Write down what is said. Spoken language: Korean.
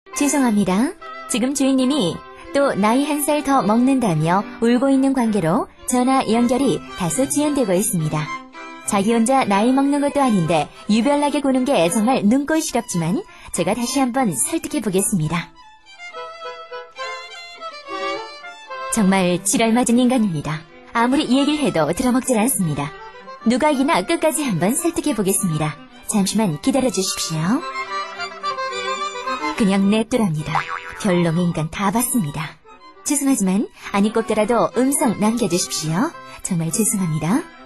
죄송합니다. 지금 주인님이 또 나이 1살 더 먹는다며 울고 있는 관계로 전화 연결이 다소 지연되고 있습니다. 자기 혼자 나이 먹는 것도 아닌데 유별나게 구는 게 정말 눈꼴시럽지만 제가 다시 한번 설득해 보겠습니다. 정말 지랄맞은 인간입니다. 아무리 얘기를 해도 들어먹질 않습니다. 누가 이기나 끝까지 한번 설득해 보겠습니다. 잠시만 기다려 주십시오. 그냥 냅두랍니다. 별놈의 인간 다 봤습니다. 죄송하지만 아니 꼽더라도 음성 남겨주십시오. 정말 죄송합니다.